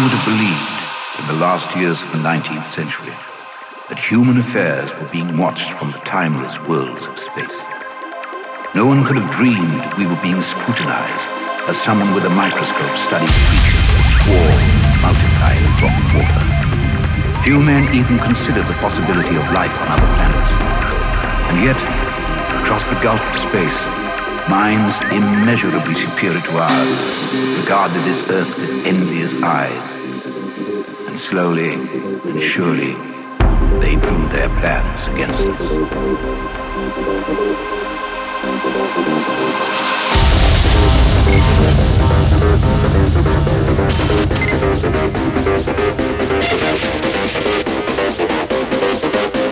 would have believed in the last years of the 19th century that human affairs were being watched from the timeless worlds of space. No one could have dreamed we were being scrutinized as someone with a microscope studies creatures that swarm, multiply in a drop of water. Few men even considered the possibility of life on other planets. And yet, across the gulf of space, minds immeasurably superior to ours regarded this earth with envious eyes. And slowly and surely, they drew their plans against us.